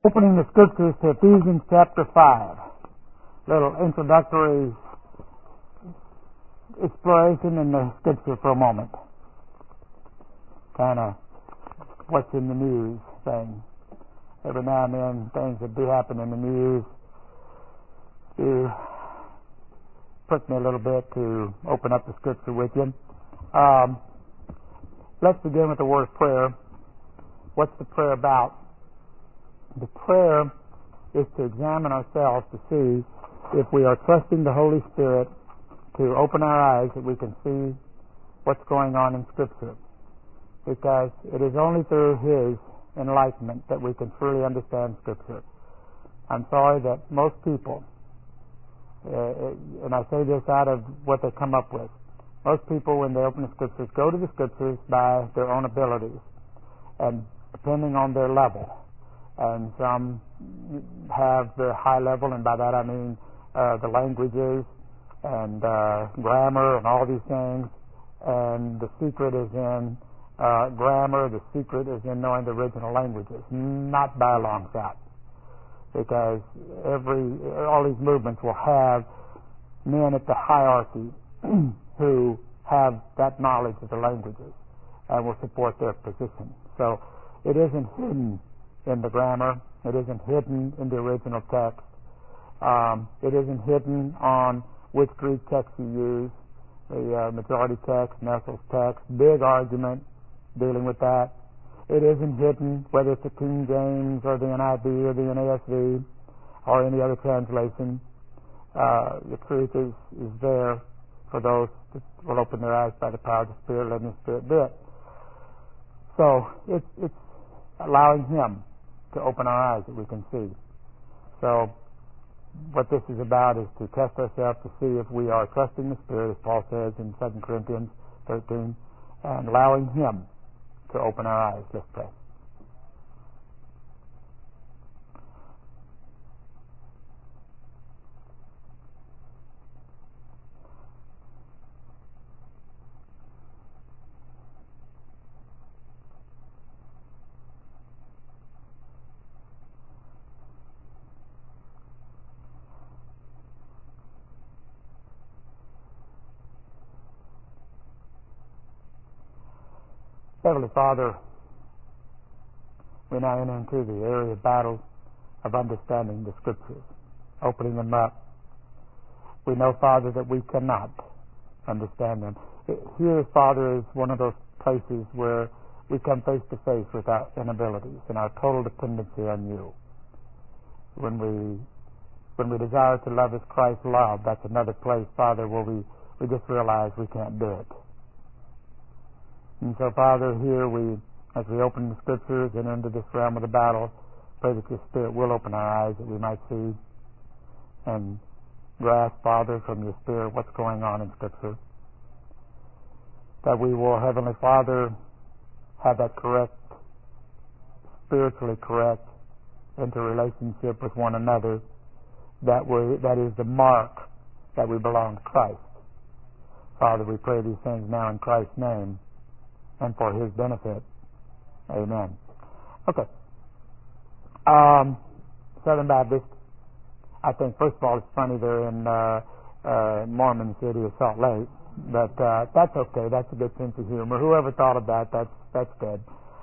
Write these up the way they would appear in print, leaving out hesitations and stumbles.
Opening the scriptures to Ephesians chapter 5. Little introductory exploration in the scripture for a moment. Kind of what's in the news thing. Every now and then things that do happen in the news do prick me a little bit to open up the scripture with you. Let's begin with the word prayer. What's the prayer about? The prayer is to examine ourselves to see if we are trusting the Holy Spirit to open our eyes that we can see what's going on in Scripture. Because it is only through His enlightenment that we can truly understand Scripture. I'm sorry that most people, and I say this out of what they come up with, most people when they open the Scriptures go to the Scriptures by their own abilities and depending on their level. And some have the high level, and by that I mean the languages and grammar and all these things. And the secret is in grammar. The secret is in knowing the original languages, not by a long shot. Because all these movements will have men at the hierarchy who have that knowledge of the languages and will support their position. So it isn't hidden in the grammar. It isn't hidden in the original text. It isn't hidden on which Greek text you use, the majority text, Nestle's text, big argument dealing with that. It isn't hidden whether it's the King James or the NIV or the NASV or any other translation. The truth is there for those that will open their eyes by the power of the Spirit, letting the Spirit do it. So it's allowing Him to open our eyes that we can see. So what this is about is to test ourselves to see if we are trusting the Spirit, as Paul says in 2 Corinthians 13, and allowing Him to open our eyes. Let's pray. Heavenly Father, we now enter into the area of battle of understanding the Scriptures, opening them up. We know, Father, that we cannot understand them. Here, Father, is one of those places where we come face to face with our inabilities and our total dependency on You. When we desire to love as Christ loved, that's another place, Father, where we just realize we can't do it. And so, Father, here as we open the Scriptures and into this realm of the battle, pray that Your Spirit will open our eyes that we might see and grasp, Father, from Your Spirit what's going on in Scripture. That we will, Heavenly Father, have that correct, spiritually correct interrelationship with one another. That is the mark that we belong to Christ. Father, we pray these things now in Christ's name and for His benefit. Amen. Okay. Southern Baptist, I think, first of all, it's funny they're in Mormon city of Salt Lake, but that's okay. That's a good sense of humor. Whoever thought of that, that's good.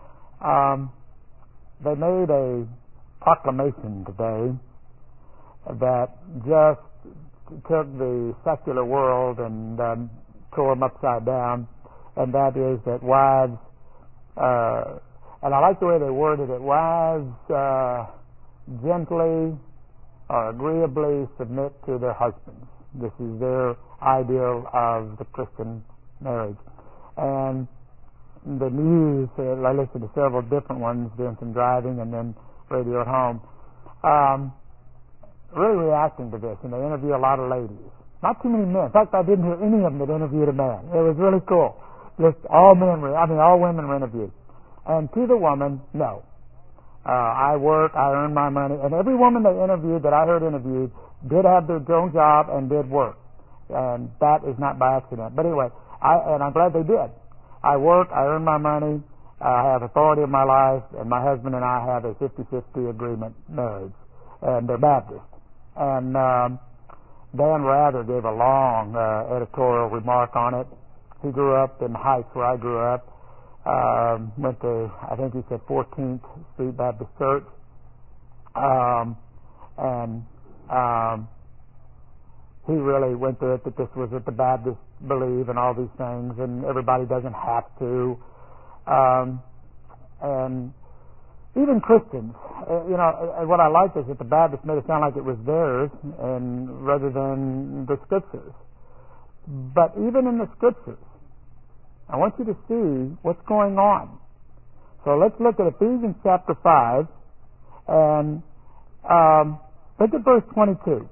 They made a proclamation today that just took the secular world and tore them upside down. And that is that wives, and I like the way they worded it, wives gently or agreeably submit to their husbands. This is their ideal of the Christian marriage. And the news, I listened to several different ones, doing some driving and then radio at home, really reacting to this, and they interview a lot of ladies. Not too many men. In fact, I didn't hear any of them that interviewed a man. It was really cool. Just all women were interviewed. And to the woman, no. I work, I earn my money. And every woman they interviewed that I heard interviewed did have their own job and did work. And that is not by accident. But anyway, and I'm glad they did. I work, I earn my money, I have authority in my life, and my husband and I have a 50-50 agreement marriage, and they're Baptist. And Dan Rather gave a long editorial remark on it. He grew up in the Heights where I grew up. Went to, I think he said 14th Street Baptist Church. He really went through it that this was what the Baptists believe and all these things, and everybody doesn't have to. And even Christians, what I liked is that the Baptists made it sound like it was theirs, and rather than the Scriptures. But even in the Scriptures, I want you to see what's going on. So let's look at Ephesians chapter 5, and look at verse 22.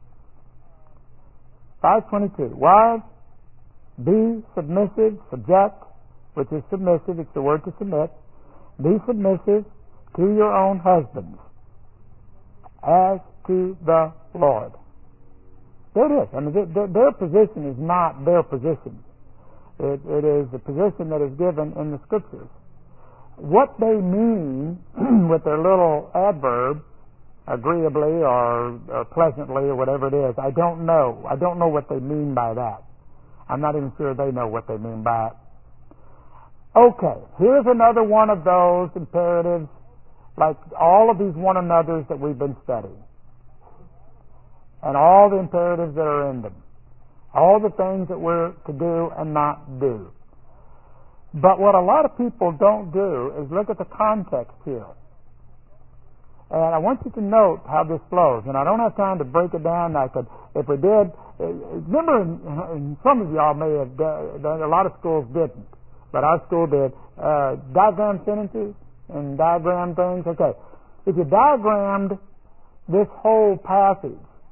5:22. Wives, be submissive, subject, which is submissive, it's the word to submit. Be submissive to your own husbands, as to the Lord. There it is. I mean, their position is not their position. It is the position that is given in the Scriptures. What they mean with their little adverb, agreeably or pleasantly or whatever it is, I don't know. I don't know what they mean by that. I'm not even sure they know what they mean by it. Okay, here's another one of those imperatives, like all of these one another's that we've been studying, and all the imperatives that are in them, all the things that we're to do and not do. But what a lot of people don't do is look at the context here. And I want you to note how this flows. And I don't have time to break it down. If we did, remember, and some of y'all may have done, a lot of schools didn't, but our school did, diagram sentences and diagram things. Okay, if you diagrammed this whole passage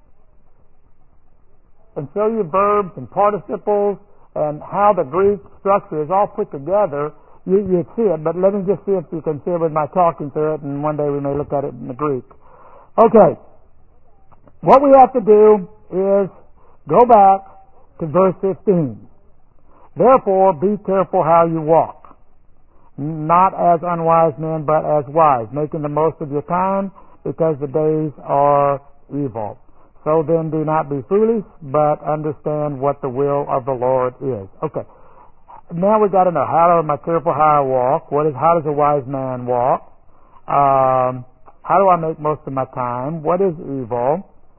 and show you verbs and participles and how the Greek structure is all put together, you'd see it, but let me just see if you can see it with my talking through it, and one day we may look at it in the Greek. Okay, what we have to do is go back to verse 15. Therefore, be careful how you walk, not as unwise men, but as wise, making the most of your time, because the days are evil. So then do not be foolish, but understand what the will of the Lord is. Okay. Now we've got to know, how am I careful how I walk? How does a wise man walk? How do I make most of my time? What is evil?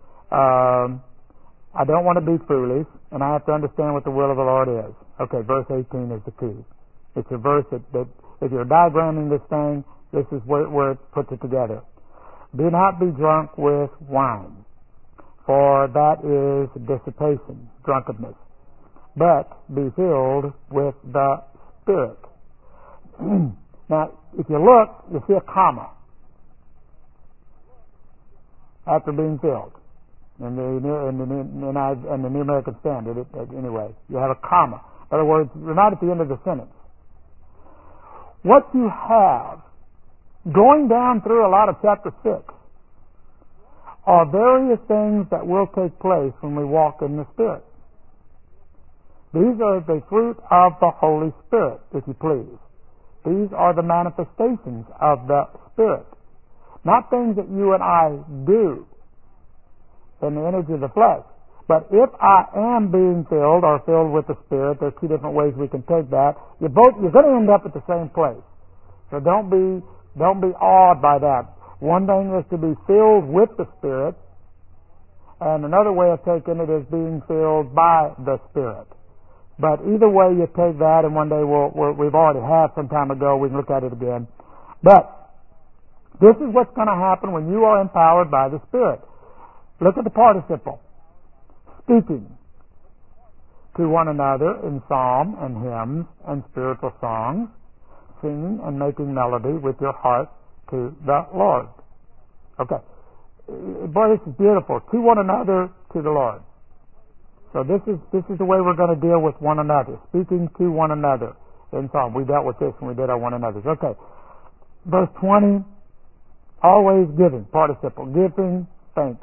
I don't want to be foolish, and I have to understand what the will of the Lord is. Okay, verse 18 is the key. It's a verse that if you're diagramming this thing, this is where it puts it together. Do not be drunk with wine, for that is dissipation, drunkenness, but be filled with the Spirit. Now, if you look, you see a comma after being filled. In the New American Standard, anyway, you have a comma. In other words, you're not at the end of the sentence. What you have, going down through a lot of chapter 6, are various things that will take place when we walk in the Spirit. These are the fruit of the Holy Spirit, if you please. These are the manifestations of the Spirit. Not things that you and I do in the energy of the flesh. But if I am being filled or filled with the Spirit, there's two different ways we can take that. You're going to end up at the same place. So don't be awed by that. One thing is to be filled with the Spirit, and another way of taking it is being filled by the Spirit. But either way you take that, and one day we've already had some time ago, we can look at it again. But this is what's going to happen when you are empowered by the Spirit. Look at the participle. Speaking to one another in psalm and hymns and spiritual songs, singing and making melody with your heart to the Lord. Okay. Boy, this is beautiful. To one another, to the Lord. So this is the way we're going to deal with one another. Speaking to one another in psalm. We dealt with this when we did our one another's. Okay. Verse 20, always giving, participle. Giving thanks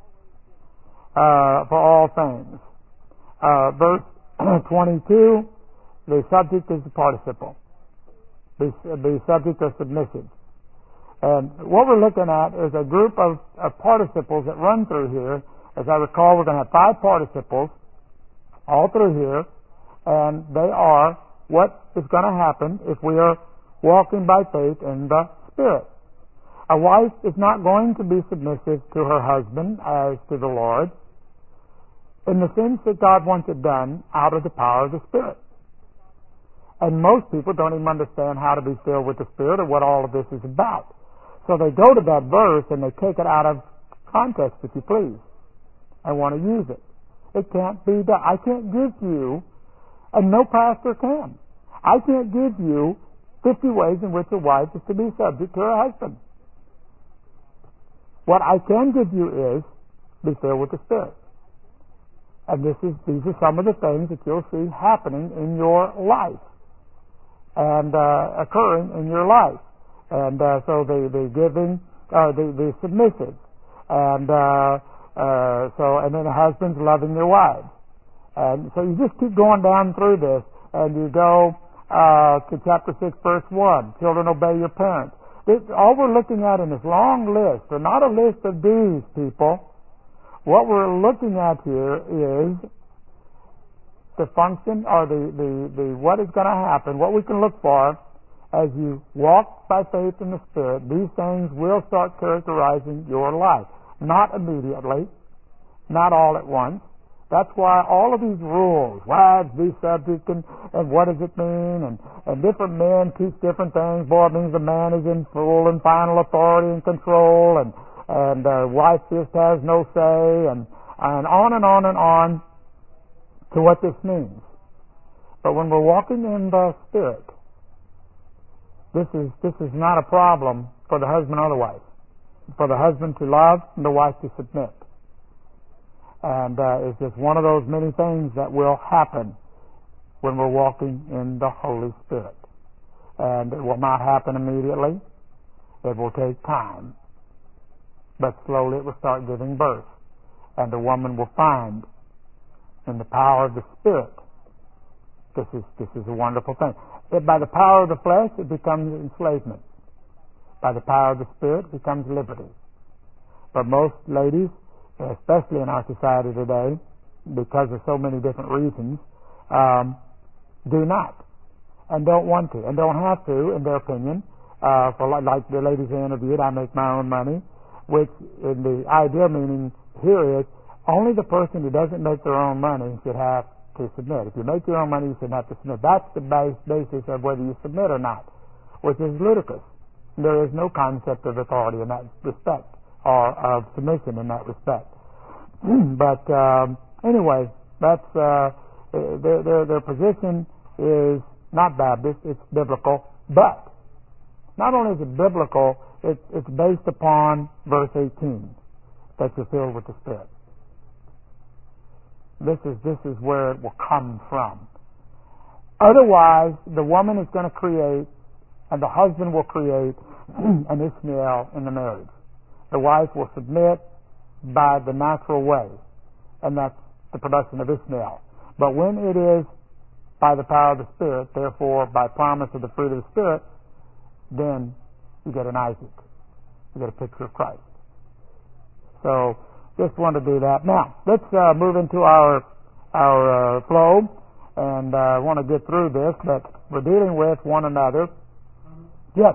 for all things. Verse 22, the subject is the participle. be subject or submissive. And what we're looking at is a group of participles that run through here. As I recall, we're going to have 5 participles all through here, and they are what is going to happen if we are walking by faith in the Spirit. A wife is not going to be submissive to her husband as to the Lord in the sense that God wants it done out of the power of the Spirit. And most people don't even understand how to be filled with the Spirit or what all of this is about. So they go to that verse and they take it out of context, if you please, and want to use it. It can't be done. I can't give you, and no pastor can. I can't give you 50 ways in which a wife is to be subject to her husband. What I can give you is be filled with the Spirit. And these are some of the things that you'll see happening in your life and occurring in your life. And so the giving, the submissive, and and then the husbands loving their wives. And so you just keep going down through this, and you go to chapter 6, verse 1. Children, obey your parents. All we're looking at in this long list, or not a list of dues, people. What we're looking at here is the function, or the what is going to happen, what we can look for as you walk by faith in the Spirit. These things will start characterizing your life. Not immediately, not all at once. That's why all of these rules, wives be subject, and what does it mean, and different men teach different things. Boy, it means the man is in full and final authority and control, and wife just has no say, and on and on and on to what this means. But when we're walking in the Spirit, this is not a problem for the husband or the wife. For the husband to love and the wife to submit. And it's just one of those many things that will happen when we're walking in the Holy Spirit. And it will not happen immediately. It will take time. But slowly it will start giving birth. And the woman will find in the power of the Spirit. This is a wonderful thing. By the power of the flesh, it becomes enslavement. By the power of the Spirit, it becomes liberty. But most ladies, especially in our society today, because of so many different reasons, do not, and don't want to, and don't have to, in their opinion. For like the ladies I interviewed, I make my own money, which in the idea meaning here is only the person who doesn't make their own money should have to submit. If you make your own money, you should have to submit. That's the basis of whether you submit or not, which is ludicrous. There is no concept of authority in that respect, or of submission in that respect. But anyway, that's their position is not Baptist; it's biblical. But not only is it biblical, it's based upon verse 18 that you're filled with the Spirit. This is where it will come from. Otherwise, the woman is going to create, and the husband will create an Ishmael in the marriage. The wife will submit by the natural way, and that's the production of Ishmael. But when it is by the power of the Spirit, therefore by promise of the fruit of the Spirit, then you get an Isaac. You get a picture of Christ. So just want to do that. Now, let's move into our flow, and I want to get through this, but we're dealing with one another. Yes.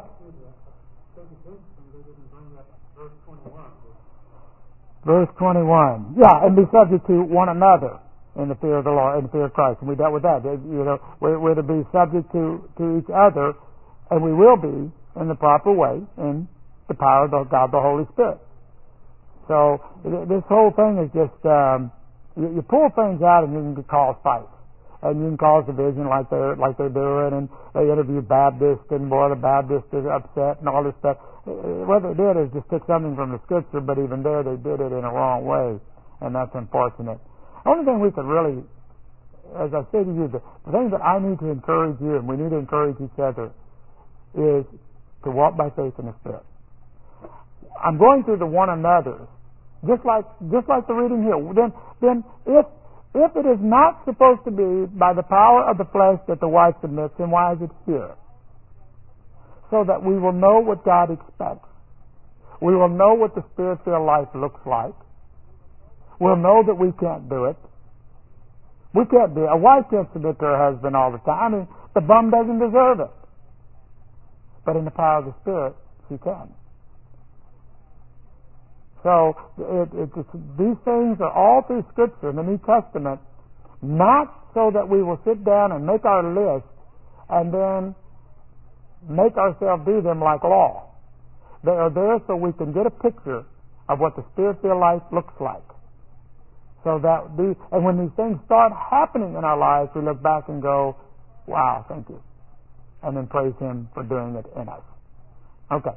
Verse 21. Yeah, and be subject to one another in the fear of the Lord, in the fear of Christ. And we dealt with that. You know, we're to be subject to each other, and we will be in the proper way in the power of God, the Holy Spirit. So this whole thing is just you pull things out, and you can cause fights, and you can cause division like they're doing, and they interview Baptists, and boy, the Baptists is upset and all this stuff. What they did is just took something from the Scripture, but even there they did it in a wrong way, and that's unfortunate. The only thing we could really, as I say to you, the thing that I need to encourage you, and we need to encourage each other, is to walk by faith in the Spirit. I'm going through the one another, just like the reading here. Then if it is not supposed to be by the power of the flesh that the wife submits, then why is it here? so that we will know what God expects. We will know what the Spirit-filled life looks like. We'll know that we can't do it. We can't do it. A wife can't submit to her husband all the time. I mean, the bum doesn't deserve it. But in the power of the Spirit, she can. So these things are all through Scripture in the New Testament, not so that we will sit down and make our list and then make ourselves do them like law. They are there so we can get a picture of what the Spirit-filled life looks like. So that and when these things start happening in our lives, we look back and go, wow, thank you. And then praise Him for doing it in us. Okay.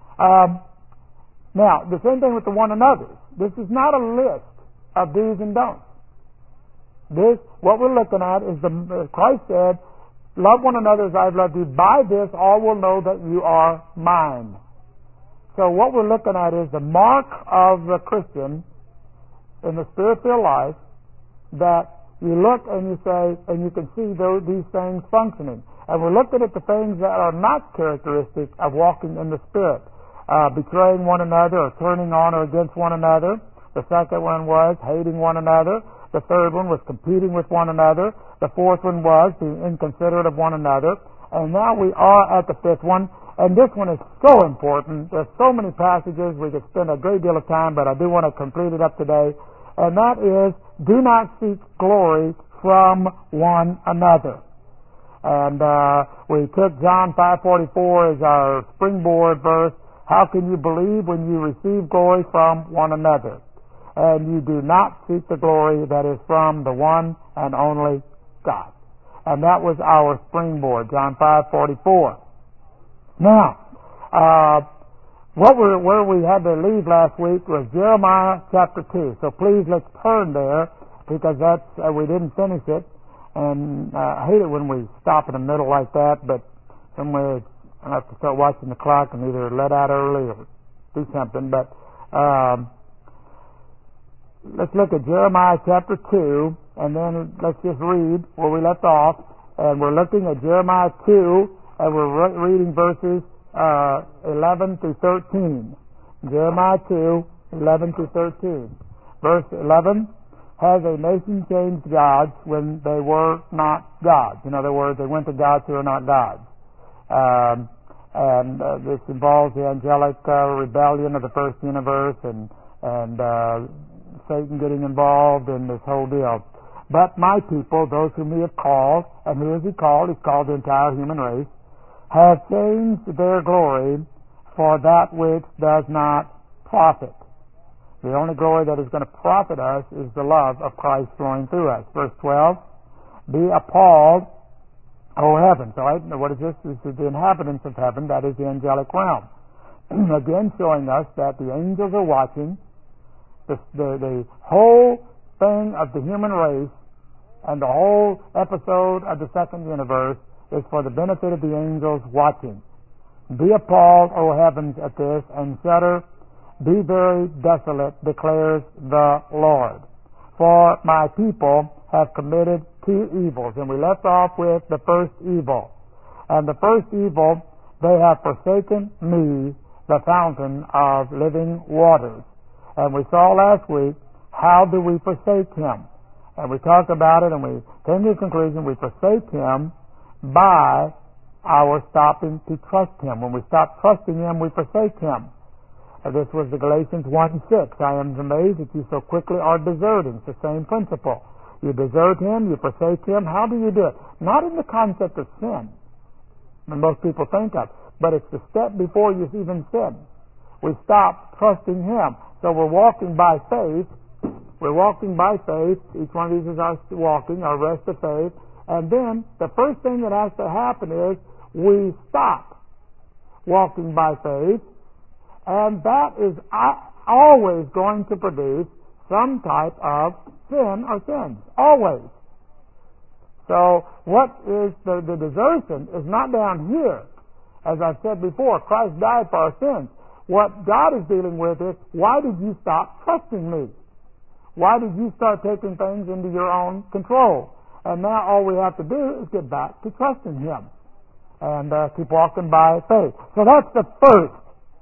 Now, the same thing with the one another's. This is not a list of do's and don'ts. What we're looking at is Christ said, love one another as I've loved you. By this, all will know that you are mine. So what we're looking at is the mark of the Christian in the Spirit-filled life, that you look and you say, and you can see these things functioning. And we're looking at the things that are not characteristic of walking in the Spirit. Betraying one another or turning on or against one another. The second one was hating one another. The third one was competing with one another. The fourth one was being inconsiderate of one another. And now we are at the fifth one. And this one is so important. There's so many passages. We could spend a great deal of time, but I do want to complete it up today. And that is, do not seek glory from one another. And we took John 5:44 as our springboard verse. How can you believe when you receive glory from one another? And you do not seek the glory that is from the one and only God. And that was our springboard, John 5:44. Now, where we had to leave last week was Jeremiah chapter 2. So please, let's turn there, because we didn't finish it. And I hate it when we stop in the middle like that, but somewhere I have to start watching the clock and either let out early or do something. But let's look at Jeremiah chapter 2, and then let's just read where we left off. And we're looking at Jeremiah 2, and we're reading verses 11 through 13. Jeremiah 2, 11 through 13. Verse 11, has a nation changed gods when they were not gods? In other words, they went to gods who are not gods. This involves the angelic rebellion of the first universe and Satan getting involved in this whole deal. But my people, those whom He has called, and who has He called? He's called the entire human race, have changed their glory for that which does not profit. The only glory that is going to profit us is the love of Christ flowing through us. Verse 12, be appalled, O heavens. All right, now what is this? This is the inhabitants of heaven, that is the angelic realm. Again, showing us that the angels are watching. The whole thing of the human race and the whole episode of the second universe is for the benefit of the angels watching. Be appalled, O heavens, at this, and shudder. Be very desolate, declares the Lord. For my people have committed two evils. And we left off with the first evil. And the first evil, they have forsaken me, the fountain of living waters. And we saw last week, how do we forsake Him? And we talked about it, and we came to the conclusion we forsake Him by our stopping to trust Him. When we stop trusting Him, we forsake Him. This was the Galatians 1:6. I am amazed that you so quickly are deserting. It's the same principle. You desert Him, you forsake Him. How do you do it? Not in the concept of sin, that most people think of, but it's the step before you even sin. We stop trusting Him. So we're walking by faith. We're walking by faith. Each one of these is our walking, our rest of faith. And then the first thing that has to happen is we stop walking by faith. And that is always going to produce some type of sin or sins. Always. So what is the desertion is not down here. As I've said before, Christ died for our sins. What God is dealing with is, why did you stop trusting me? Why did you start taking things into your own control? And now all we have to do is get back to trusting Him. and keep walking by faith. So that's the first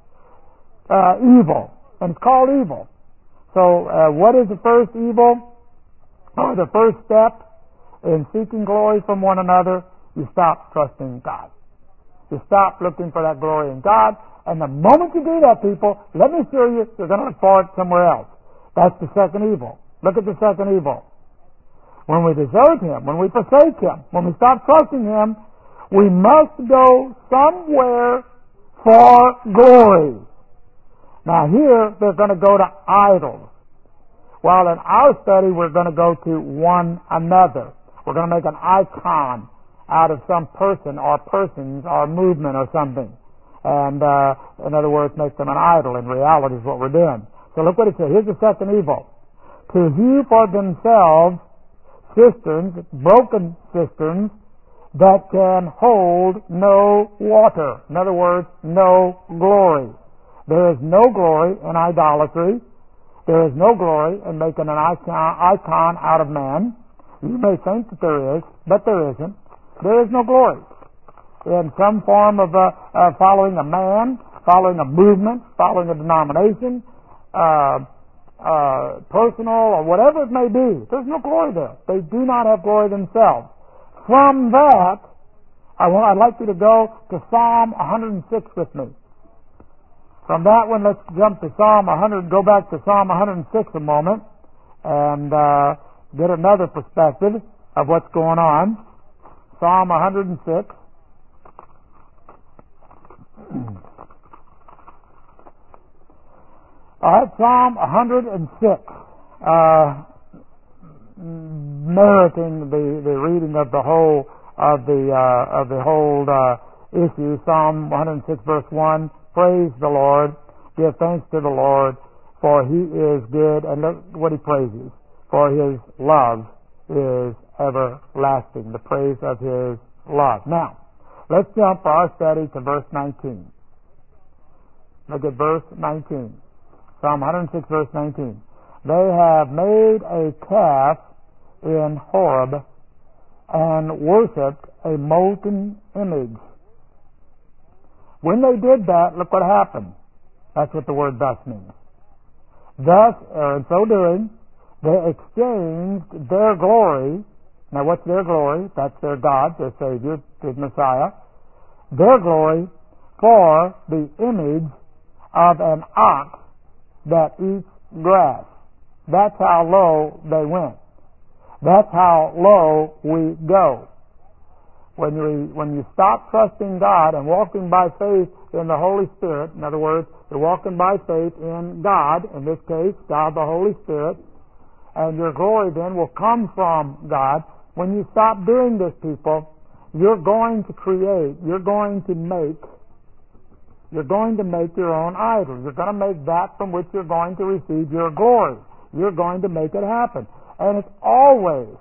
evil, and it's called evil. So what is the first evil? Or the first step in seeking glory from one another? You stop trusting God. You stop looking for that glory in God, and the moment you do that, people, let me assure you, you're going to look for it somewhere else. That's the second evil. Look at the second evil. When we desert Him, when we forsake Him, when we stop trusting Him, we must go somewhere for glory. Now here, they're going to go to idols. While in our study, we're going to go to one another. We're going to make an icon out of some person or persons or movement or something. And, in other words, make them an idol. In reality is what we're doing. So look what it says. Here's the second evil. To hew for themselves cisterns, broken cisterns, that can hold no water. In other words, no glory. There is no glory in idolatry. There is no glory in making an icon out of man. You may think that there is, but there isn't. There is no glory in some form of following a man, following a movement, following a denomination, personal or whatever it may be. There's no glory there. They do not have glory themselves. From that, I'd like you to go to Psalm 106 with me. From that one, let's jump to Psalm 100, go back to Psalm 106 a moment, and get another perspective of what's going on. Psalm 106. All right, Psalm 106, meriting the reading of the whole issue. Psalm 106, verse 1. Praise the Lord, give thanks to the Lord, for He is good, and look what He praises, for His love is everlasting, the praise of His love. Now, let's jump for our study to verse 19. Look at verse 19. Psalm 106, verse 19. They have made a calf in Horeb and worshipped a molten image. When they did that, look what happened. That's what the word thus means. Thus, or in so doing, they exchanged their glory. Now what's their glory? That's their God, their Savior, their Messiah. Their glory for the image of an ox that eats grass. That's how low they went. That's how low we go. When you stop trusting God and walking by faith in the Holy Spirit, in other words, you're walking by faith in God, in this case, God the Holy Spirit, and your glory then will come from God. When you stop doing this, people, you're going to create, you're going to make your own idol. You're going to make that from which you're going to receive your glory. You're going to make it happen. And it's always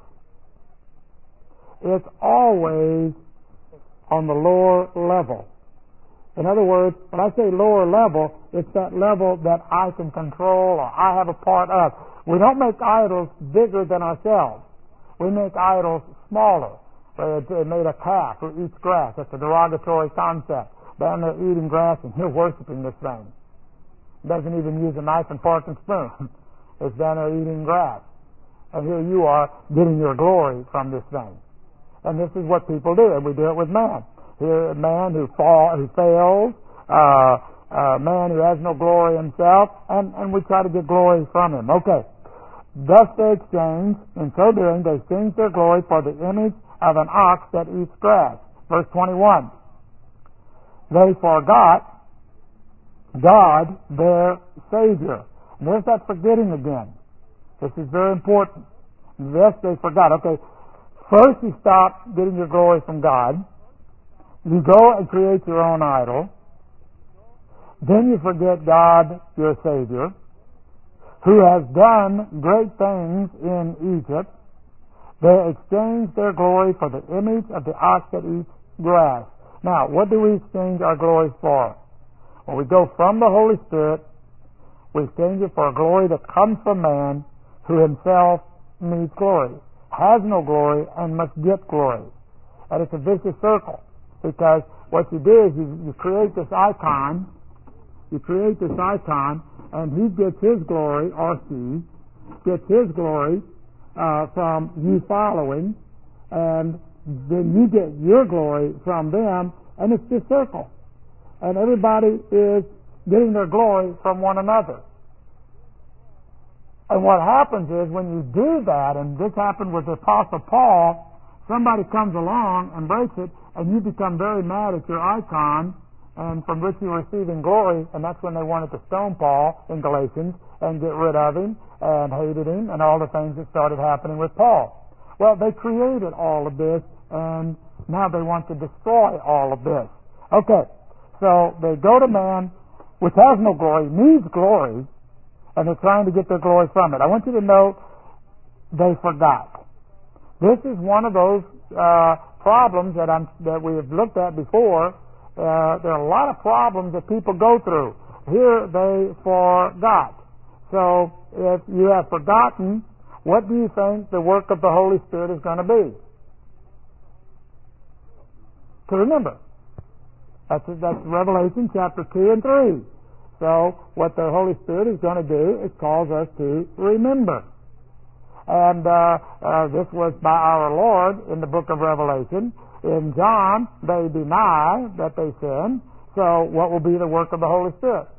on the lower level. In other words, when I say lower level, it's that level that I can control or I have a part of. We don't make idols bigger than ourselves. We make idols smaller. They made a calf who eats grass. That's a derogatory concept. Down there eating grass and you're worshiping this thing. Doesn't even use a knife and fork and spoon. It's down there eating grass. And here you are getting your glory from this thing. And this is what people do, and we do it with man. Here, a man who fails, man who has no glory himself, and we try to get glory from him. Okay. Thus they exchanged, in so doing, they exchanged their glory for the image of an ox that eats grass. Verse 21. They forgot God, their Savior. And there's that forgetting again. This is very important. Thus they forgot. Okay. First you stop getting your glory from God. You go and create your own idol. Then you forget God, your Savior, who has done great things in Egypt. They exchange their glory for the image of the ox that eats grass. Now, what do we exchange our glory for? When we go from the Holy Spirit, we exchange it for a glory that comes from man who himself needs glory, has no glory, and must get glory. And it's a vicious circle. because what you do is you create this icon. You create this icon, and he gets his glory, or she gets his glory from you following, and then you get your glory from them, and it's this circle. And everybody is getting their glory from one another. And what happens is when you do that, and this happened with the Apostle Paul, somebody comes along and breaks it, and you become very mad at your icon, and from which you're receiving glory, and that's when they wanted to stone Paul in Galatians and get rid of him and hated him and all the things that started happening with Paul. Well, they created all of this, and now they want to destroy all of this. Okay, so they go to man, which has no glory, needs glory, and they're trying to get their glory from it. I want you to know they forgot. This is one of those problems that we have looked at before. There are a lot of problems that people go through. Here they forgot. So if you have forgotten, what do you think the work of the Holy Spirit is going to be? To remember. That's Revelation chapter 2 and 3. So what the Holy Spirit is going to do is cause us to remember. And this was by our Lord in the book of Revelation. In John, they deny that they sin. So what will be the work of the Holy Spirit?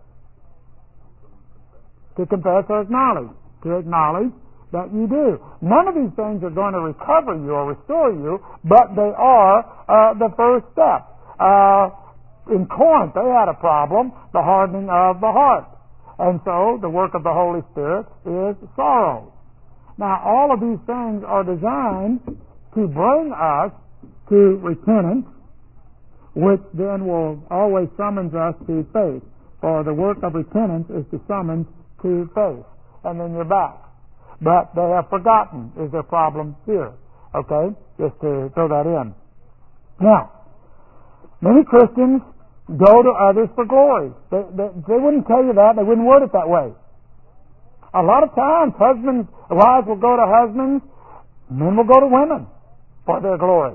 To confess or acknowledge. To acknowledge that you do. None of these things are going to recover you or restore you, but they are the first step. In Corinth, they had a problem, the hardening of the heart. And so the work of the Holy Spirit is sorrow. Now, all of these things are designed to bring us to repentance, which then will always summons us to faith. For the work of repentance is to summons to faith. And then you're back. But they have forgotten is their problem here. Okay? Just to throw that in. Now, many Christians go to others for glory. They wouldn't tell you that. They wouldn't word it that way. A lot of times, wives will go to husbands, men will go to women for their glory.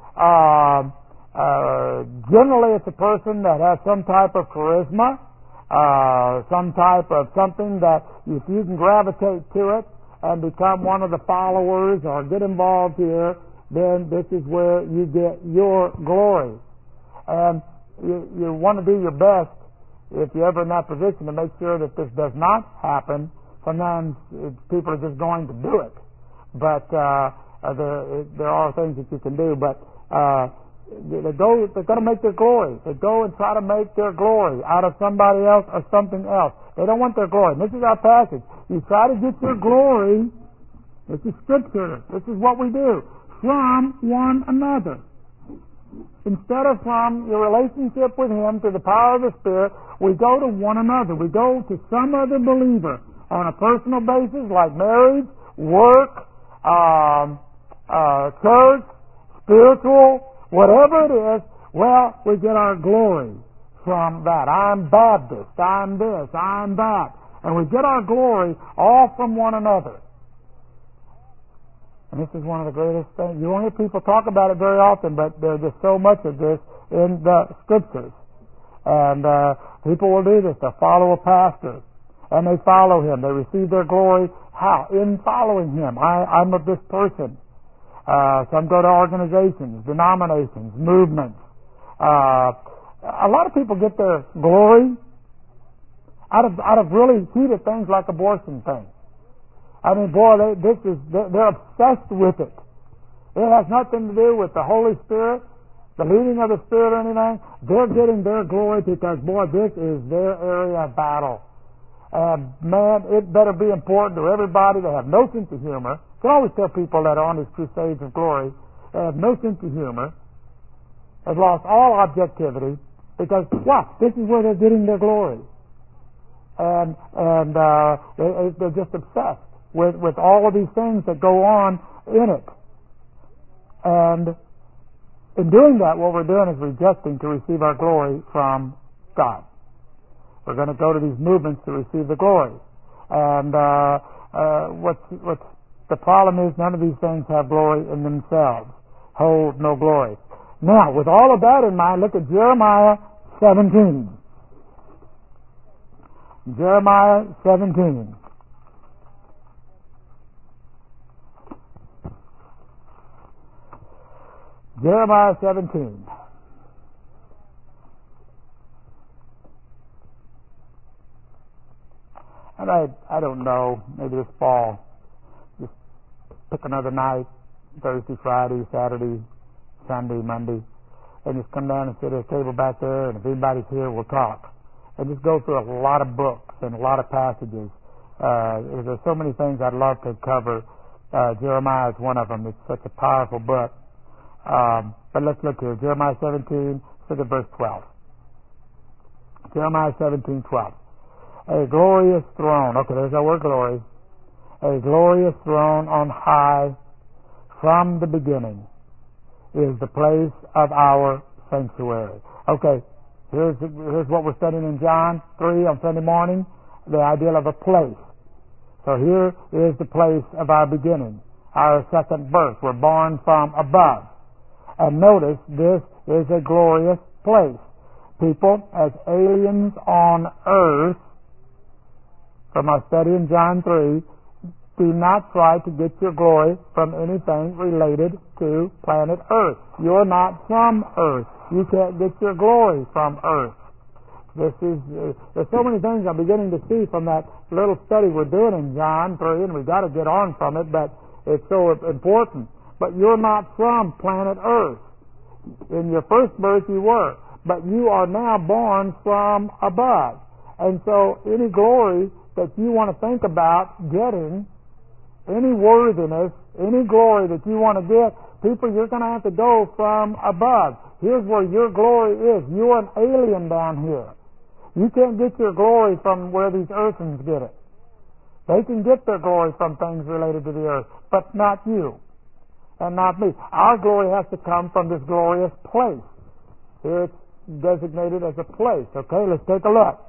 Generally, it's a person that has some type of charisma, some type of something that if you can gravitate to it and become one of the followers or get involved here, then this is where you get your glory. And you want to do your best, if you're ever in that position, to make sure that this does not happen. Sometimes people are just going to do it. But there are things that you can do. But they're going to make their glory. They go and try to make their glory out of somebody else or something else. They don't want their glory. And this is our passage. You try to get your glory. This is Scripture. This is what we do. From one another. Instead of from your relationship with Him through the power of the Spirit, we go to one another. We go to some other believer on a personal basis, like marriage, work, church, spiritual, whatever it is. Well, we get our glory from that. I'm Baptist. I'm this. I'm that. And we get our glory all from one another. And this is one of the greatest things. You won't hear people talk about it very often, but there's just so much of this in the Scriptures. And people will do this. They'll follow a pastor. And they follow him. They receive their glory. How? In following him. I'm of this person. Some go to organizations, denominations, movements. A lot of people get their glory out of really heated things like abortion things. I mean, boy, they're obsessed with it. It has nothing to do with the Holy Spirit, the leading of the Spirit or anything. They're getting their glory because, boy, this is their area of battle. And, man, it better be important to everybody. They have no sense of humor. You can always tell people that are on these crusades of glory, they have no sense of humor. They've lost all objectivity because, wow, this is where they're getting their glory. And they're just obsessed with all of these things that go on in it. And in doing that, what we're doing is rejecting to receive our glory from God. We're going to go to these movements to receive the glory. And what's the problem is none of these things have glory in themselves. Hold no glory. Now, with all of that in mind, look at Jeremiah 17. Jeremiah 17. Jeremiah 17. And I don't know, maybe this fall, just pick another night, Thursday, Friday, Saturday, Sunday, Monday, and just come down and sit at a table back there, and if anybody's here, we'll talk. And just go through a lot of books and a lot of passages. There's so many things I'd love to cover. Jeremiah is one of them. It's such a powerful book. But let's look here. Jeremiah 17, look at verse 12. Jeremiah 17:12. A glorious throne. Okay, there's our word glory. A glorious throne on high from the beginning is the place of our sanctuary. Okay, here's what we're studying in John 3 on Sunday morning, the idea of a place. So here is the place of our beginning, our second birth. We're born from above. And notice, this is a glorious place. People, as aliens on earth, from our study in John 3, do not try to get your glory from anything related to planet Earth. You're not from Earth. You can't get your glory from Earth. There's so many things I'm beginning to see from that little study we're doing in John 3, and we've got to get on from it, but it's so important. But you're not from planet Earth. In your first birth you were, but you are now born from above. And so any glory that you want to think about getting, any worthiness, any glory that you want to get, people, you're going to have to go from above. Here's where your glory is. You're an alien down here. You can't get your glory from where these earthens get it. They can get their glory from things related to the earth, but not you and not me. Our glory has to come from this glorious place. Here it's designated as a place. Okay, let's take a look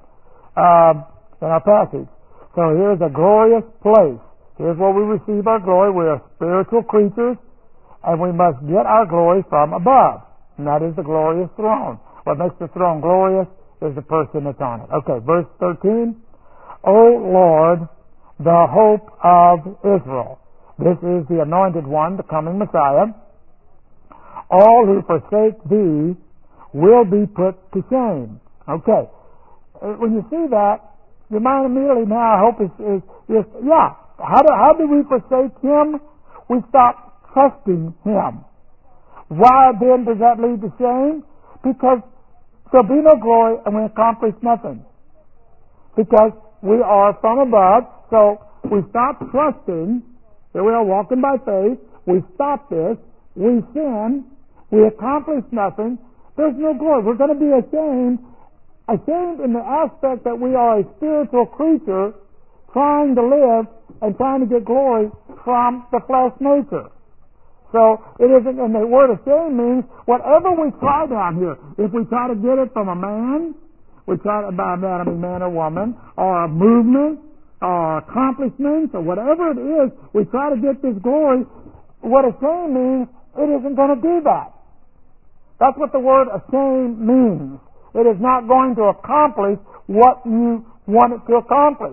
in our passage. So here's a glorious place. Here's where we receive our glory. We are spiritual creatures, and we must get our glory from above, and that is the glorious throne. What makes the throne glorious is the person that's on it. Okay, verse 13. O Lord, the hope of Israel. This is the anointed one, the coming Messiah. All who forsake thee will be put to shame. Okay, when you see that, your mind immediately now, I hope is yeah. How do we forsake Him? We stop trusting Him. Why then does that lead to shame? Because there'll be no glory and we accomplish nothing. Because we are from above, so we stop trusting. Here we are walking by faith. We stop this. We sin. We accomplish nothing. There's no glory. We're going to be ashamed. Ashamed in the aspect that we are a spiritual creature trying to live and trying to get glory from the flesh nature. So it isn't, and the word ashamed means whatever we try down here, if we try to get it from a man, we try to, by that I mean man or woman, or a movement, or accomplishments, or whatever it is, we try to get this glory. What ashamed means, it isn't going to do that. That's what the word ashamed means. It is not going to accomplish what you want it to accomplish.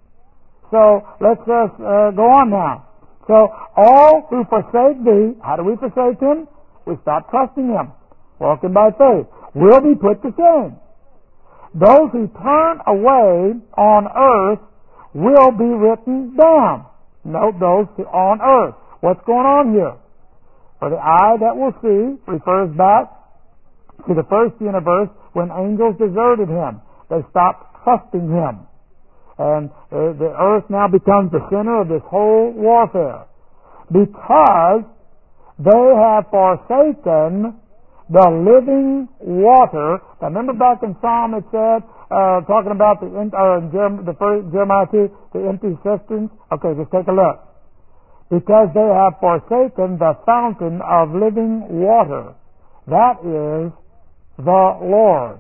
So let's go on now. So all who forsake thee, how do we forsake him? We stop trusting him, walking by faith, will be put to shame. Those who turn away on earth will be written down. Note those on earth. What's going on here? For the eye that will see refers back to the first universe when angels deserted him. They stopped trusting him. And the earth now becomes the center of this whole warfare. Because they have forsaken the living water. Now remember back in Psalm it said, talking about Jeremiah 2, the empty cisterns? Okay, just take a look. Because they have forsaken the fountain of living water. That is the Lord.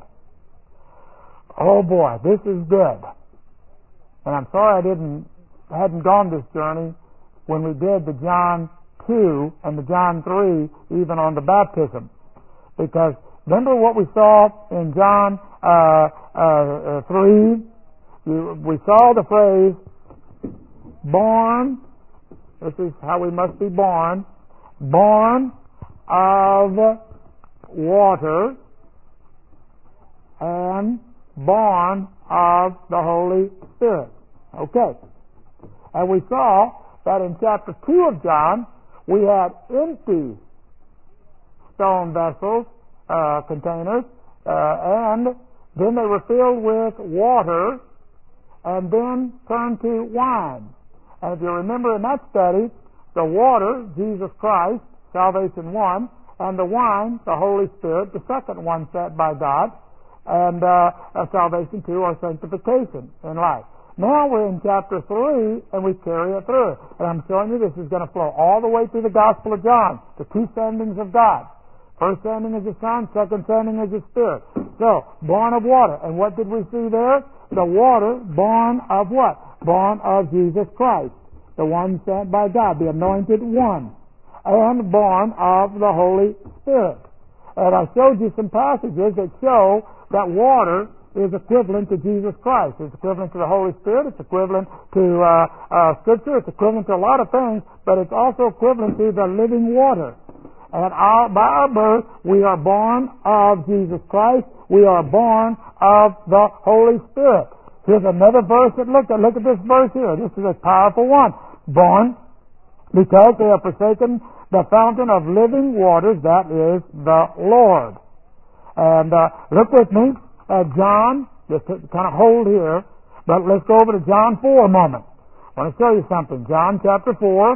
Oh boy, this is good. And I'm sorry I hadn't gone this journey when we did the John 2 and the John 3, even on the baptism. Because remember what we saw in John 3? We saw the phrase, born, this is how we must be born of water and born of the Holy Spirit. Okay. And we saw that in chapter 2 of John, we had empty stone vessels, containers, and then they were filled with water and then turned to wine. And if you remember in that study, the water, Jesus Christ, salvation 1, and the wine, the Holy Spirit, the second one set by God, and salvation 2, or sanctification in life. Now we're in chapter 3, and we carry it through. And I'm showing you this is going to flow all the way through the Gospel of John, the two sendings of God. First sending is the Son, second sending is the Spirit. So, born of water. And what did we see there? The water born of what? Born of Jesus Christ, the one sent by God, the anointed one, and born of the Holy Spirit. And I showed you some passages that show that water is equivalent to Jesus Christ. It's equivalent to the Holy Spirit. It's equivalent to Scripture. It's equivalent to a lot of things, but it's also equivalent to the living water. And by our birth, we are born of Jesus Christ. We are born of the Holy Spirit. Here's another verse that look at this verse here. This is a powerful one. Born because they have forsaken the fountain of living waters, that is the Lord. And look with me at John, just to kind of hold here, but let's go over to John 4 a moment. I want to show you something. John chapter 4,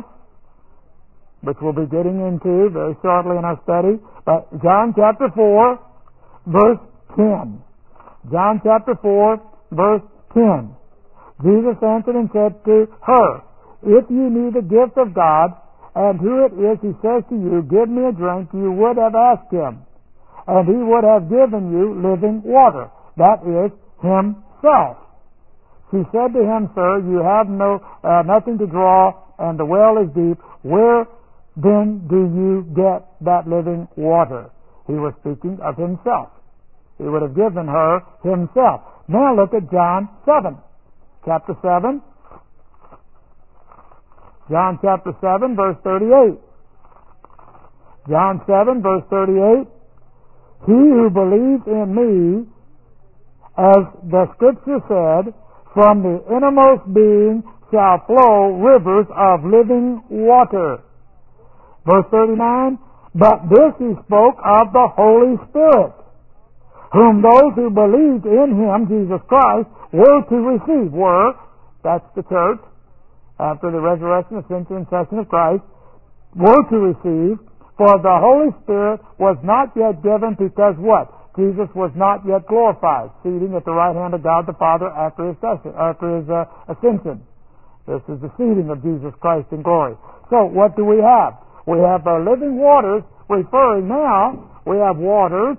which we'll be getting into very shortly in our study. But John chapter 4, verse 10. John chapter 4, verse 10. Jesus answered and said to her, if you knew the gift of God, and who it is who says to you, give me a drink, you would have asked him, and he would have given you living water. That is himself. She said to him, sir, you have nothing to draw, and the well is deep. Where then do you get that living water? He was speaking of himself. He would have given her himself. Now look at John 7. Chapter 7. John chapter 7, verse 38. John 7, verse 38. He who believes in me, as the Scripture said, from the innermost being shall flow rivers of living water. Verse 39, but this he spoke of the Holy Spirit, whom those who believed in him, Jesus Christ, were to receive. That's the church, after the resurrection, ascension, and session of Christ, were to receive, for the Holy Spirit was not yet given because what? Jesus was not yet glorified, seating at the right hand of God the Father after his ascension. This is the seating of Jesus Christ in glory. So what do we have? We have the living waters, referring now, we have waters,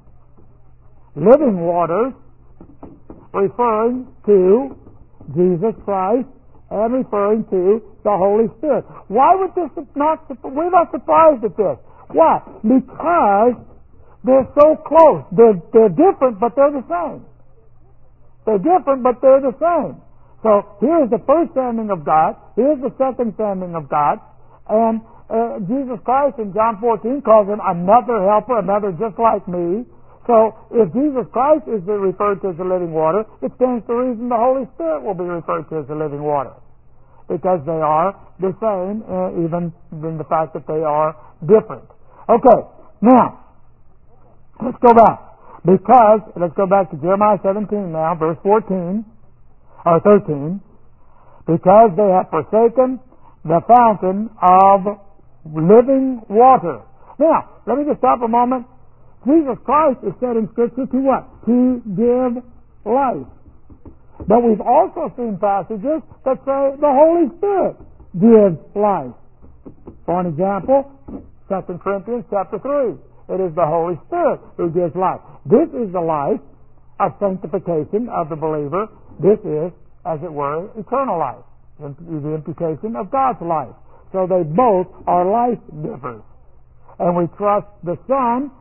living waters, referring to Jesus Christ and referring to the Holy Spirit. Why would this not, we're not surprised at this. Why? Because they're so close. They're different, but they're the same. They're different, but they're the same. So here's the first sending of God, here's the second sending of God, and Jesus Christ in John 14 calls him another helper, another just like me. So if Jesus Christ is referred to as the living water, it stands to reason the Holy Spirit will be referred to as the living water, because they are the same, even in the fact that they are different. Okay, now let's go back. Let's go back to Jeremiah 17 now, verse 14 or 13. Because they have forsaken the fountain of living water. Now, let me just stop a moment. Jesus Christ is said in Scripture to what? To give life. But we've also seen passages that say the Holy Spirit gives life. For an example, 2 Corinthians chapter 3. It is the Holy Spirit who gives life. This is the life of sanctification of the believer. This is, as it were, eternal life, the imputation of God's life. So they both are life givers. And we trust the Son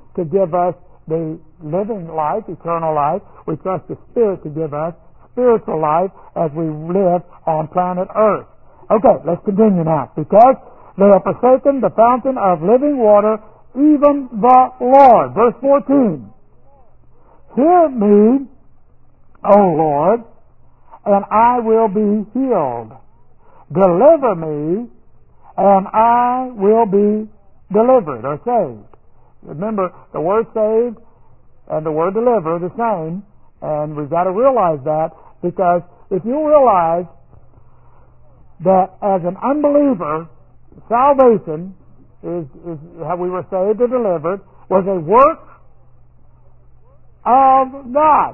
to give us the living life, eternal life. We trust the Spirit to give us spiritual life as we live on planet Earth. Okay, let's continue now. Because they have forsaken the fountain of living water, even the Lord. Verse 14. Hear me, O Lord, and I will be healed. Deliver me, and I will be delivered or saved. Remember, the word saved and the word deliver are the same, and we've got to realize that, because if you realize that as an unbeliever, salvation is how we were saved or delivered, was a work of God.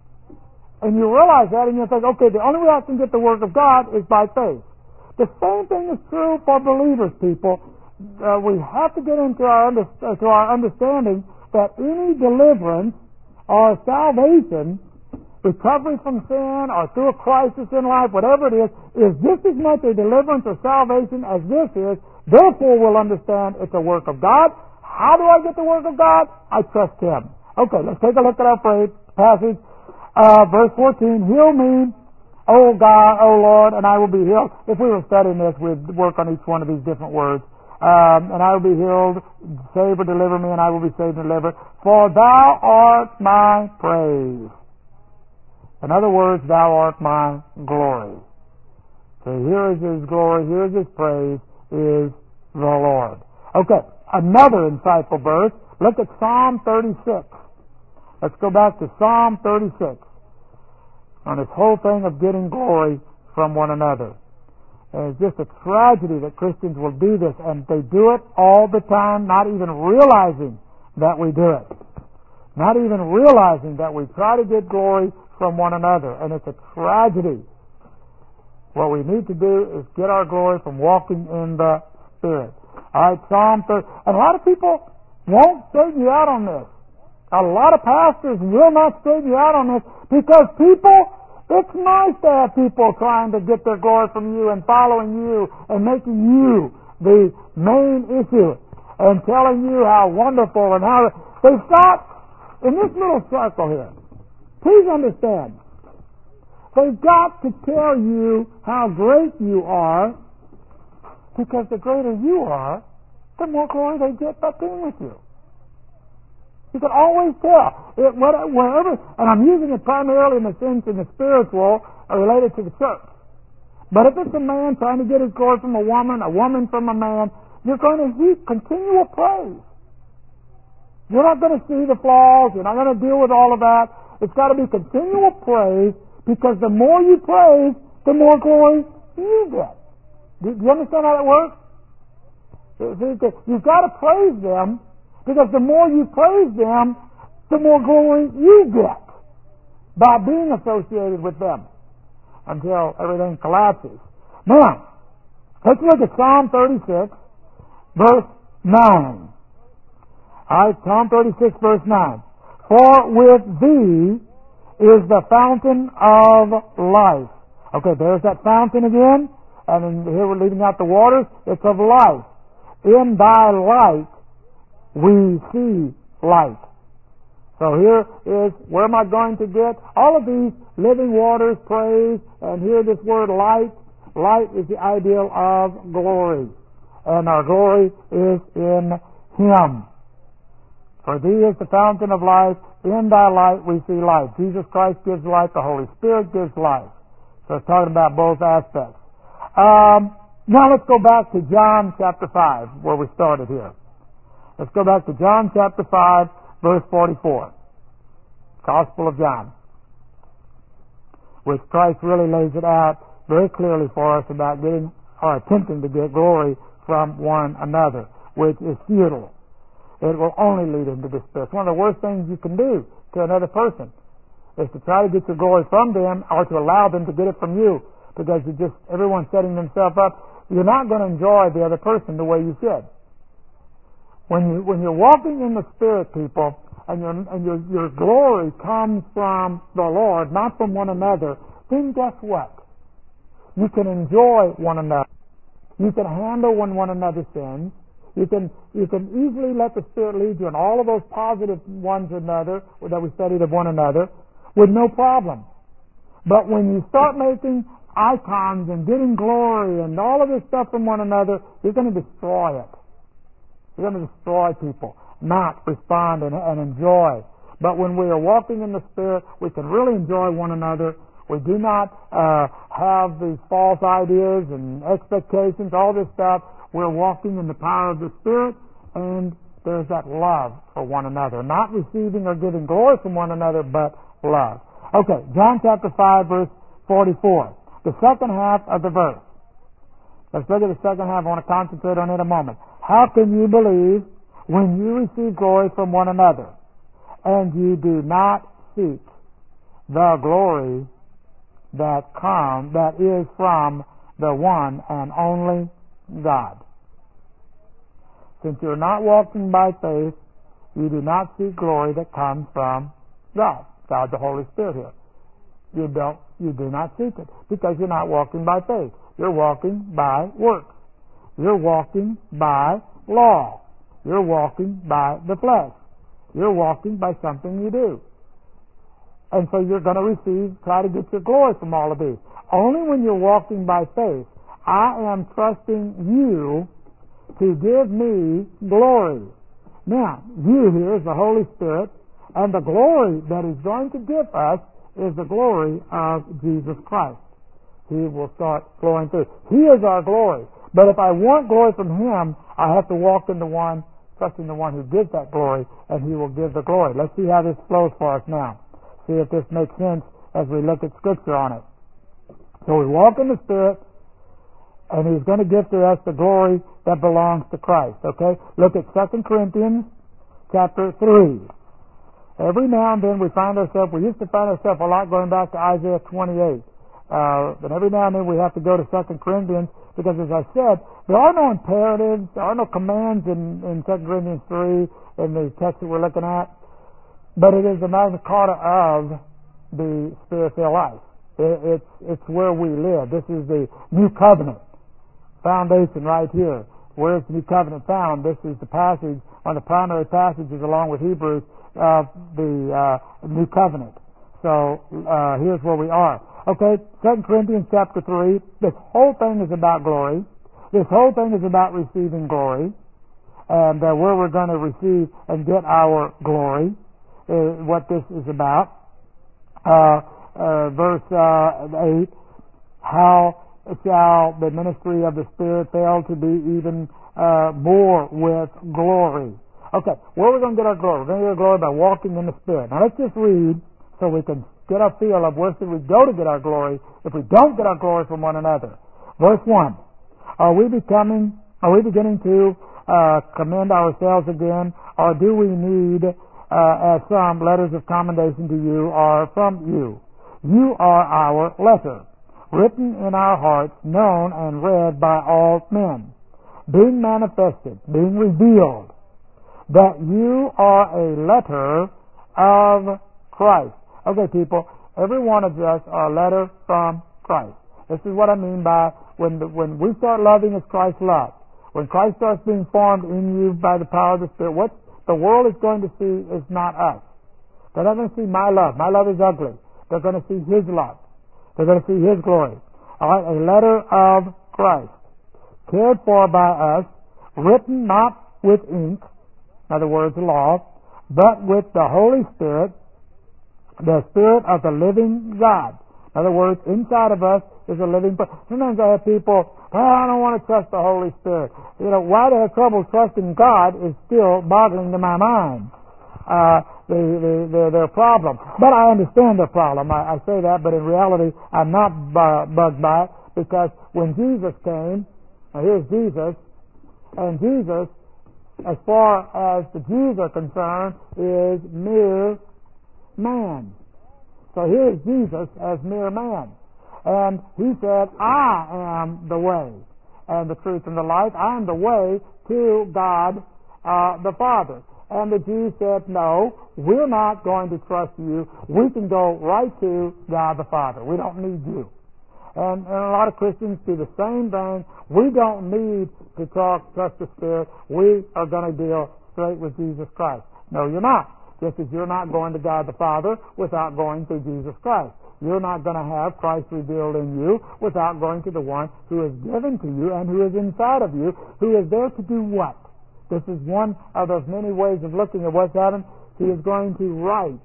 And you realize that, and you think, okay, the only way I can get the work of God is by faith. The same thing is true for believers, people. We have to get into our understanding that any deliverance or salvation, recovery from sin or through a crisis in life, whatever it is just as much a deliverance or salvation as this is. Therefore, we'll understand it's a work of God. How do I get the work of God? I trust Him. Okay, let's take a look at our passage. Verse 14, heal me, O God, O Lord, and I will be healed. If we were studying this, we'd work on each one of these different words. And I will be healed, save or deliver me, and I will be saved and delivered. For thou art my praise. In other words, thou art my glory. So here is His glory, here is His praise, is the Lord. Okay, another insightful verse. Look at Psalm 36. Let's go back to Psalm 36 on this whole thing of getting glory from one another. And it's just a tragedy that Christians will do this, and they do it all the time, not even realizing that we do it. Not even realizing that we try to get glory from one another, and it's a tragedy. What we need to do is get our glory from walking in the Spirit. All right, Psalm 30. And a lot of people won't straighten you out on this. A lot of pastors will not straighten you out on this because it's nice to have people trying to get their glory from you and following you and making you the main issue and telling you how wonderful and how they've got in this little circle here. Please understand, they've got to tell you how great you are, because the greater you are, the more glory they get by being with you. You can always tell. Wherever, and I'm using it primarily in the sense in the spiritual related to the church. But if it's a man trying to get his glory from a woman from a man, you're going to heap continual praise. You're not going to see the flaws. You're not going to deal with all of that. It's got to be continual praise, because the more you praise, the more glory you get. Do you understand how that works? You've got to praise them, because the more you praise them, the more glory you get by being associated with them until everything collapses. Now, let's look at Psalm 36, verse 9. All right, Psalm 36, verse 9. For with Thee is the fountain of life. Okay, there's that fountain again, and here we're leaving out the waters. It's of life. In Thy light we see light. So here is, where am I going to get all of these living waters, praise, and here this word light. Light is the ideal of glory, and our glory is in Him. For Thee is the fountain of life. In Thy light we see light. Jesus Christ gives light. The Holy Spirit gives life. So it's talking about both aspects. Now let's go back to John chapter 5, where we started here. Let's go back to John chapter 5, verse 44. Gospel of John, which Christ really lays it out very clearly for us about getting or attempting to get glory from one another, which is futile. It will only lead into despair. It's one of the worst things you can do to another person, is to try to get your glory from them or to allow them to get it from you, because everyone's setting themselves up. You're not going to enjoy the other person the way you should. When you're walking in the Spirit, people, and your glory comes from the Lord, not from one another, then guess what? You can enjoy one another. You can handle when one another sins. You can easily let the Spirit lead you in all of those positive ones another that we studied of one another with no problem. But when you start making icons and getting glory and all of this stuff from one another, you're going to destroy it. You're going to destroy people, not respond and enjoy. But when we are walking in the Spirit, we can really enjoy one another. We do not have these false ideas and expectations, all this stuff. We're walking in the power of the Spirit, and there's that love for one another. Not receiving or giving glory from one another, but love. Okay, John chapter 5, verse 44. The second half of the verse. Let's look at the second half. I want to concentrate on it a moment. How can you believe when you receive glory from one another, and you do not seek the glory that is from the one and only God? Since you're not walking by faith, you do not seek glory that comes from God the Holy Spirit here. You do not seek it because you're not walking by faith. You're walking by works. You're walking by law. You're walking by the flesh. You're walking by something you do. And so you're going to try to get your glory from all of these. Only when you're walking by faith, I am trusting you to give me glory. Now, you here is the Holy Spirit, and the glory that He's going to give us is the glory of Jesus Christ. He will start flowing through. He is our glory. But if I want glory from Him, I have to walk in trusting the one who gives that glory, and He will give the glory. Let's see how this flows for us now. See if this makes sense as we look at Scripture on it. So we walk in the Spirit, and He's going to give to us the glory that belongs to Christ. Okay? Look at 2 Corinthians chapter 3. Every now and then we used to find ourselves a lot going back to Isaiah 28. But every now and then we have to go to 2 Corinthians because, as I said, there are no imperatives, there are no commands in 2 Corinthians 3 in the text that we're looking at, but it is the Magna Carta of the Spirit-filled life. It's where we live. This is the New Covenant foundation right here. Where is the New Covenant found? This is the passage, one of the primary passages along with Hebrews of the New Covenant. So here's where we are. Okay, 2 Corinthians chapter 3, this whole thing is about glory. This whole thing is about receiving glory, and where we're going to receive and get our glory, what this is about. Verse 8, how shall the ministry of the Spirit fail to be even more with glory? Okay, where are we going to get our glory? We're going to get our glory by walking in the Spirit. Now let's just read so we can get a feel of where should we go to get our glory if we don't get our glory from one another. Verse 1, are we beginning to commend ourselves again, or do we need, as some letters of commendation to you are from you? You are our letter, written in our hearts, known and read by all men, being manifested, being revealed, that you are a letter of Christ. Okay, people, every one of us are a letter from Christ. This is what I mean by when we start loving as Christ loved. When Christ starts being formed in you by the power of the Spirit, what the world is going to see is not us. They're not going to see my love. My love is ugly. They're going to see His love. They're going to see His glory. All right, a letter of Christ, cared for by us, written not with ink, in other words, the law, but with the Holy Spirit, the Spirit of the living God. In other words, inside of us is a living person. Sometimes I have people, I don't want to trust the Holy Spirit. Why they have trouble trusting God is still boggling to my mind. Their problem. But I understand their problem. I say that, but in reality, I'm not bugged by it, because when Jesus came, now here's Jesus, and Jesus, as far as the Jews are concerned, is mere man. So here's Jesus as mere man. And He said, I am the way and the truth and the life. I am the way to God the Father. And the Jews said, no, we're not going to trust you. We can go right to God the Father. We don't need you. And a lot of Christians do the same thing. We don't need to trust the Spirit. We are going to deal straight with Jesus Christ. No, you're not. Just as you're not going to God the Father without going through Jesus Christ. You're not going to have Christ revealed in you without going to the one who is given to you and who is inside of you, who is there to do what? This is one of those many ways of looking at what's happened. He is going to write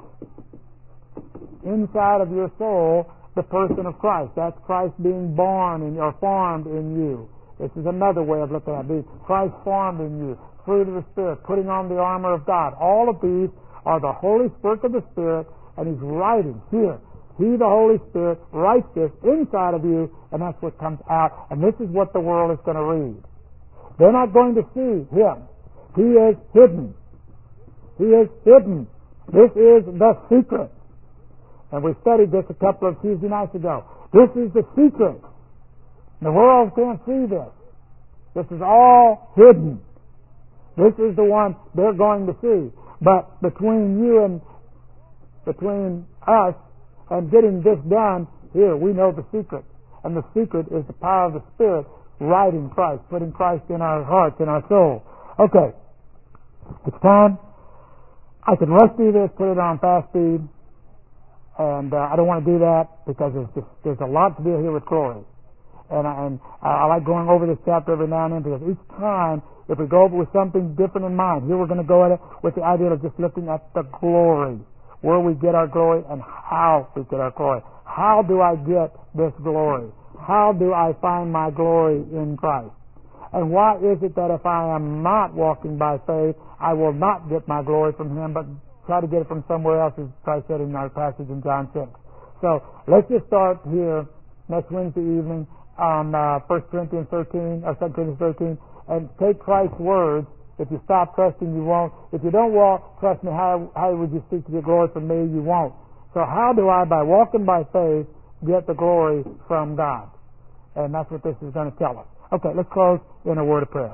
inside of your soul the person of Christ. That's Christ being born or formed in you. This is another way of looking at it. Christ formed in you, fruit of the Spirit, putting on the armor of God. All of these are the Holy Spirit of the Spirit, and He's writing here. He, the Holy Spirit, writes this inside of you, and that's what comes out. And this is what the world is going to read. They're not going to see Him. He is hidden. He is hidden. This is the secret. And we studied this a couple of Tuesday nights ago. This is the secret. The world can't see this. This is all hidden. This is the one they're going to see. But between you and between us and getting this done, here, we know the secret. And the secret is the power of the Spirit writing Christ, putting Christ in our hearts, in our soul. Okay. It's time. I can rush through this, put it on fast speed. And I don't want to do that because there's a lot to deal here with glory. And I like going over this chapter every now and then because each time, if we go over with something different in mind, here we're going to go at it with the idea of just looking at the glory, where we get our glory and how we get our glory. How do I get this glory? How do I find my glory in Christ? And why is it that if I am not walking by faith, I will not get my glory from Him, but try to get it from somewhere else, as Christ said in our passage in John 6. So let's just start here next Wednesday evening on 1 Corinthians 13, or 2 Corinthians 13, and take Christ's words. If you stop trusting, you won't. If you don't walk, trust me, how would you seek to get glory from me? You won't. So how do I, by walking by faith, get the glory from God? And that's what this is going to tell us. Okay, let's close in a word of prayer.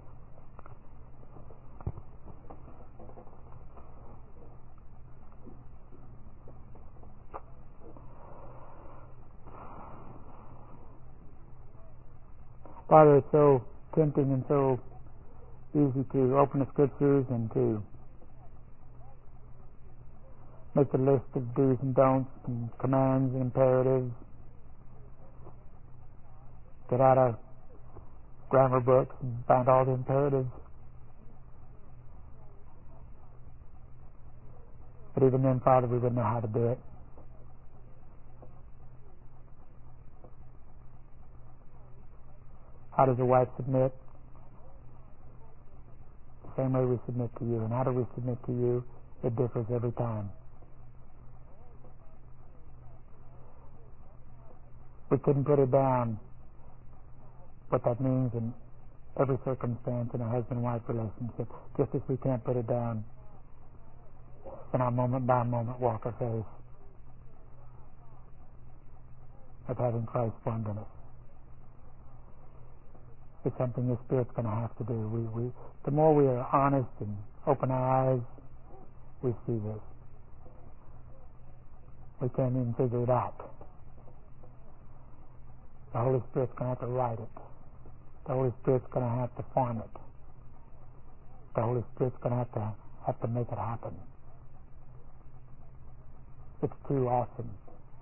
Father, it's so tempting and so easy to open the Scriptures and to make a list of do's and don'ts and commands and imperatives. Get out of grammar books and find all the imperatives. But even then, Father, we wouldn't know how to do it. How does a wife submit? The same way we submit to you. And how do we submit to you? It differs every time. We couldn't put it down what that means in every circumstance in a husband-wife relationship, just as we can't put it down in our moment-by-moment walk of faith of having Christ formed in us. It's something the Spirit's going to have to do. The more we are honest and open our eyes, we see this. We can't even figure it out. The Holy Spirit's going to have to write it. The Holy Spirit's going to have to form it. The Holy Spirit's going to have to make it happen. It's too awesome.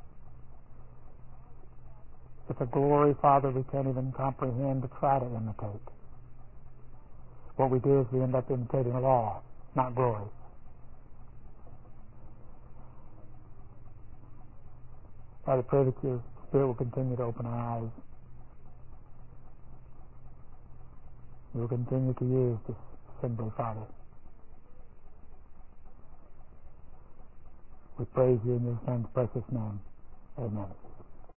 It's a glory, Father, we can't even comprehend to try to imitate. What we do is we end up imitating law, not glory. Father, pray that your Spirit will continue to open our eyes. We will continue to use this assembly, Father. We praise you in your Son's precious name. Amen.